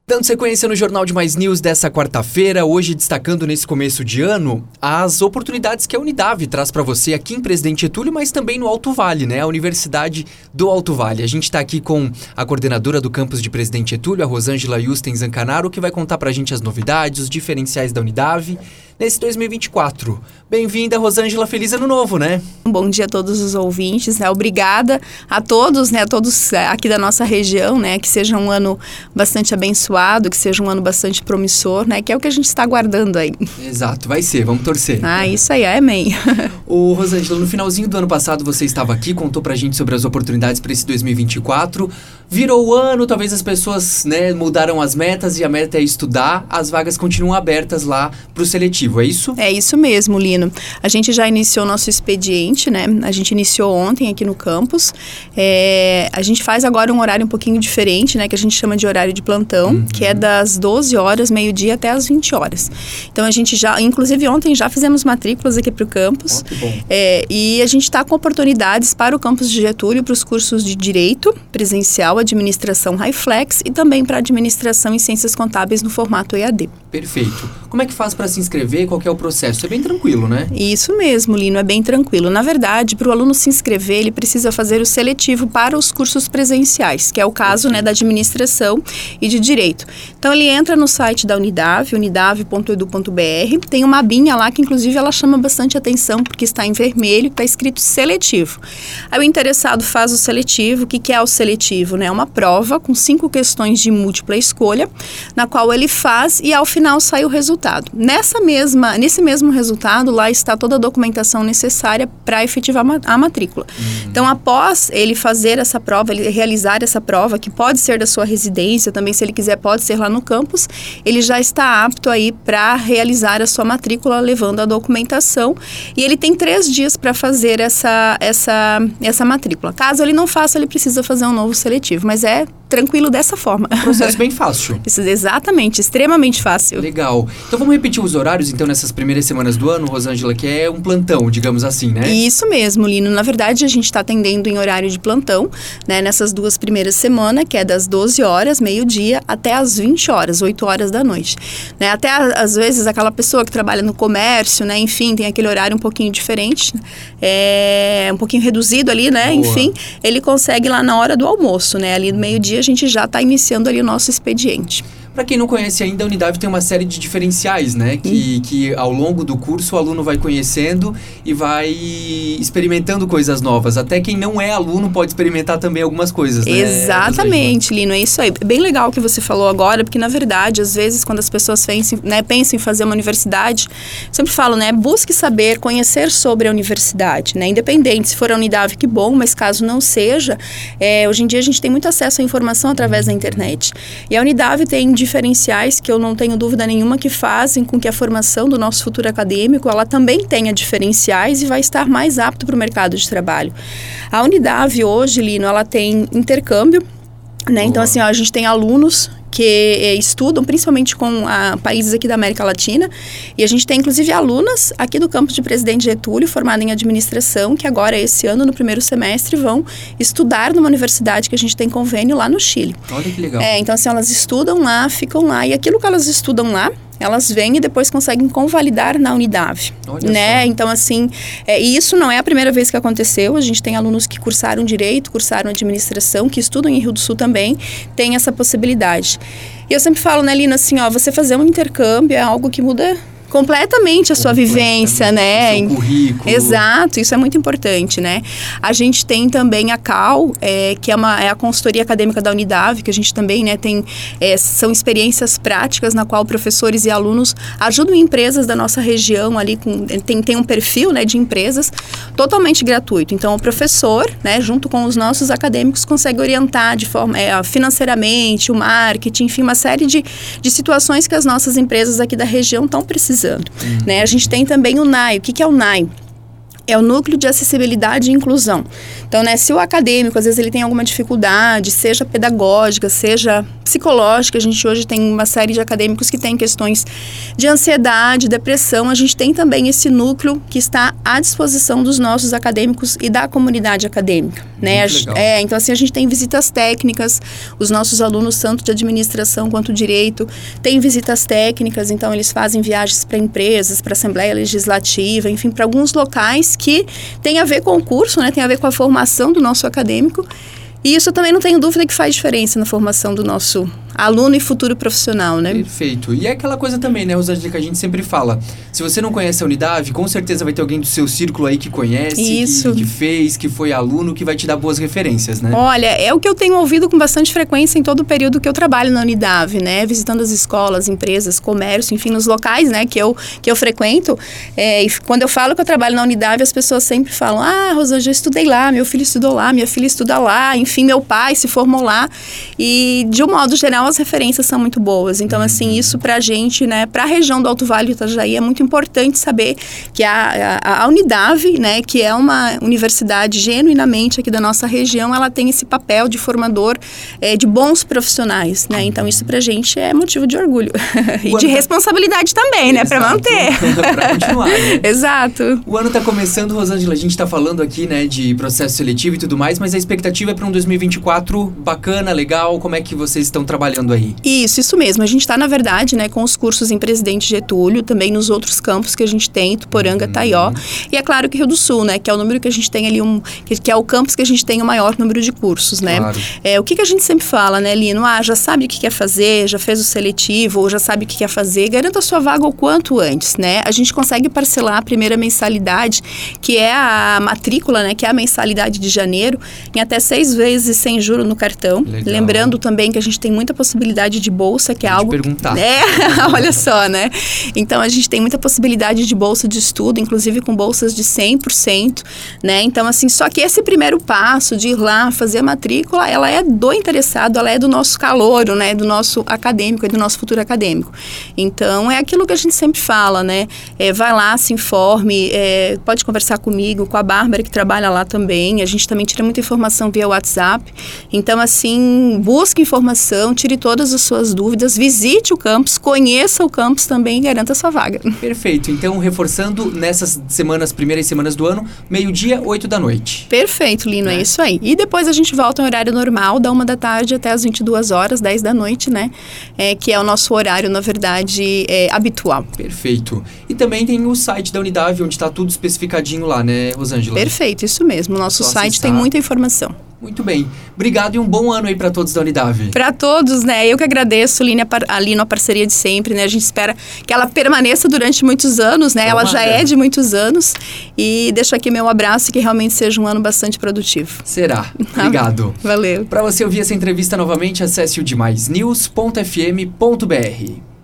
Dando sequência no Jornal de Mais News dessa quarta-feira, hoje destacando nesse começo de ano as oportunidades que a Unidave traz para você aqui em Presidente Getúlio, mas também no Alto Vale, né? A Universidade do Alto Vale. A gente está aqui com a coordenadora do campus de Presidente Getúlio, a Rosângela Yusten Zancanaro, que vai contar para a gente as novidades, os diferenciais da Unidave nesse 2024. Bem-vinda, Rosângela, feliz ano novo, né? Bom dia a todos os ouvintes, né? Obrigada a todos, né? A todos aqui da nossa região, né? Que seja um ano bastante abençoado, que seja um ano bastante promissor, né? Que é o que a gente está aguardando aí. Exato, vai ser, vamos torcer. Isso aí, amém. Ô, Rosângela, no finalzinho do ano passado você estava aqui, contou pra gente sobre as oportunidades para esse 2024. Virou o ano, talvez as pessoas, né, mudaram as metas e a meta é estudar. As vagas continuam abertas lá pro seletivo, é isso? É isso mesmo, Lino. A gente já iniciou nosso expediente, né? A gente iniciou ontem aqui no campus. A gente faz agora um horário um pouquinho diferente, né? Que a gente chama de horário de plantão, que é das 12 horas, meio-dia, até as 20 horas. Então, a gente já, inclusive ontem, já fizemos matrículas aqui pro campus. Que bom. E a gente está com oportunidades para o campus de Getúlio, para os cursos de Direito Presencial, Administração Highflex e também para Administração e Ciências Contábeis no formato EAD. Perfeito. Como é que faz para se inscrever? Qual que é o processo? É bem tranquilo, né? Isso mesmo, Lino, é bem tranquilo. Na verdade, para o aluno se inscrever, ele precisa fazer o seletivo para os cursos presenciais, que é o caso, né, da Administração e de Direito. Então, ele entra no site da Unidave, unidave.edu.br, tem uma abinha lá que, inclusive, ela chama bastante atenção, porque está em vermelho, está escrito seletivo. Aí o interessado faz o seletivo. O que é o seletivo, né? É uma prova com 5 questões de múltipla escolha, na qual ele faz e, ao final, sai o resultado. Nesse mesmo resultado, lá está toda a documentação necessária para efetivar a matrícula. Então, após ele fazer essa prova, ele realizar essa prova, que pode ser da sua residência, também, se ele quiser, pode ser lá no campus, ele já está apto aí para realizar a sua matrícula, levando a documentação, e ele tem 3 dias para fazer essa matrícula. Caso ele não faça, ele precisa fazer um novo seletivo, mas é tranquilo dessa forma. Um processo bem fácil. Isso, exatamente, extremamente fácil. Legal. Então vamos repetir os horários, então, nessas primeiras semanas do ano, Rosângela, que é um plantão, digamos assim, né? Isso mesmo, Lino. Na verdade, a gente está atendendo em horário de plantão, né, nessas 2 primeiras semanas, que é das 12 horas, meio-dia, até as 20 horas, 8 horas da noite. Né? Até, às vezes, aquela pessoa que trabalha no comércio, né, enfim, tem aquele horário um pouquinho diferente, um pouquinho reduzido ali, né, Boa. Enfim, ele consegue lá na hora do almoço, né, ali no meio-dia a gente já está iniciando ali o nosso expediente. Para quem não conhece ainda, a Unidave tem uma série de diferenciais, né? Que ao longo do curso o aluno vai conhecendo e vai experimentando coisas novas. Até quem não é aluno pode experimentar também algumas coisas, né? Exatamente, Lino, é isso aí. Bem legal o que você falou agora, porque na verdade, às vezes, quando as pessoas pensam em fazer uma universidade, sempre falo, né? Busque saber, conhecer sobre a universidade, né? Independente, se for a Unidave, que bom, mas caso não seja, hoje em dia a gente tem muito acesso à informação através da internet. E a Unidave tem diferenciais que eu não tenho dúvida nenhuma que fazem com que a formação do nosso futuro acadêmico, ela também tenha diferenciais e vai estar mais apto para o mercado de trabalho. A Unidave hoje, Lino, ela tem intercâmbio, né? Então, assim, a gente tem alunos que estudam principalmente com países aqui da América Latina, e a gente tem inclusive alunas aqui do campus de Presidente Getúlio, formada em administração, que agora esse ano, no primeiro semestre, vão estudar numa universidade que a gente tem convênio lá no Chile. Olha que legal. Então, assim, elas estudam lá, ficam lá, e aquilo que elas estudam lá, elas vêm e depois conseguem convalidar na Unidave, né? Então, assim, e isso não é a primeira vez que aconteceu. A gente tem alunos que cursaram Direito, cursaram Administração, que estudam em Rio do Sul também, tem essa possibilidade. E eu sempre falo, né, Lina, assim, você fazer um intercâmbio é algo que muda completamente a sua vivência, né? O seu currículo. Exato, isso é muito importante, né? A gente tem também a CAL, que é a consultoria acadêmica da Unidave, que a gente também, né, tem, são experiências práticas na qual professores e alunos ajudam empresas da nossa região ali, tem um perfil, né, de empresas totalmente gratuito. Então, o professor, né, junto com os nossos acadêmicos, consegue orientar de forma financeiramente, o marketing, enfim, uma série de situações que as nossas empresas aqui da região estão precisando. Né? A gente tem também o NAI. O que é o NAI? É o núcleo de acessibilidade e inclusão. Então, né, se o acadêmico, às vezes, ele tem alguma dificuldade, seja pedagógica, seja psicológica, a gente hoje tem uma série de acadêmicos que têm questões de ansiedade, depressão, a gente tem também esse núcleo que está à disposição dos nossos acadêmicos e da comunidade acadêmica, né? Então, assim, a gente tem visitas técnicas, os nossos alunos, tanto de administração quanto direito, têm visitas técnicas, então eles fazem viagens para empresas, para a Assembleia Legislativa, enfim, para alguns locais que tem a ver com o curso, né? Tem a ver com a formação do nosso acadêmico. E isso também não tenho dúvida que faz diferença na formação do nosso aluno e futuro profissional, né? Perfeito. E é aquela coisa também, né, Rosângela, que a gente sempre fala. Se você não conhece a Unidave, com certeza vai ter alguém do seu círculo aí que conhece, que fez, que foi aluno, que vai te dar boas referências, né? Olha, é o que eu tenho ouvido com bastante frequência em todo o período que eu trabalho na Unidave, né? Visitando as escolas, empresas, comércio, enfim, nos locais, né, que eu frequento. E quando eu falo que eu trabalho na Unidave, as pessoas sempre falam: ah, Rosângela, eu estudei lá, meu filho estudou lá, minha filha estuda lá, enfim, meu pai se formou lá. E, de um modo geral, as referências são muito boas. Então, assim, isso pra gente, né, pra região do Alto Vale do Itajaí, é muito importante saber que a Unidave, né, que é uma universidade genuinamente aqui da nossa região, ela tem esse papel de formador de bons profissionais, né? Então, isso pra gente é motivo de orgulho. E de responsabilidade também, né, pra manter. Pra continuar, né? Exato. O ano tá começando, Rosângela, a gente tá falando aqui, né, de processo seletivo e tudo mais, mas a expectativa é para um 2024 bacana, legal. Como é que vocês estão trabalhando aí? Isso mesmo. A gente está, na verdade, né, com os cursos em Presidente Getúlio, também nos outros campos que a gente tem, Tuporanga, Taió. E é claro que Rio do Sul, né, que é o número que a gente tem ali, que é o campus que a gente tem o maior número de cursos, né? Claro. O que a gente sempre fala, né, Lino? Já sabe o que quer fazer, já fez o seletivo, ou já sabe o que quer fazer, garanta a sua vaga o quanto antes, né? A gente consegue parcelar a primeira mensalidade, que é a matrícula, né, que é a mensalidade de janeiro, em até 6 vezes sem juro no cartão. Legal. Lembrando também que a gente tem muita possibilidade de bolsa, que é algo... perguntar. Olha só, né? Então, a gente tem muita possibilidade de bolsa de estudo, inclusive com bolsas de 100%, né? Então, assim, só que esse primeiro passo de ir lá fazer a matrícula, ela é do interessado, ela é do nosso calouro, né? Do nosso acadêmico e do nosso futuro acadêmico. Então, é aquilo que a gente sempre fala, né? Vai lá, se informe, pode conversar comigo, com a Bárbara, que trabalha lá também. A gente também tira muita informação via WhatsApp. Então, assim, busque informação, tire todas as suas dúvidas, visite o campus, conheça o campus também e garanta a sua vaga. Perfeito. Então, reforçando, nessas primeiras semanas do ano, 12h, 20h. Perfeito, Lino, é isso aí. E depois a gente volta em horário normal, da 13h até as 22h, 22h, né? Que é o nosso horário, na verdade, habitual. Perfeito. E também tem o site da Unidave, onde está tudo especificadinho lá, né, Rosângela? Perfeito, isso mesmo. O nosso site tem muita informação. Muito bem. Obrigado e um bom ano aí para todos da Unidave. Para todos, né? Eu que agradeço, Lino, a parceria de sempre, né? A gente espera que ela permaneça durante muitos anos, né? Ela já é de muitos anos. E deixo aqui meu abraço e que realmente seja um ano bastante produtivo. Será. Obrigado. Valeu. Para você ouvir essa entrevista novamente, acesse o demaisnews.fm.br.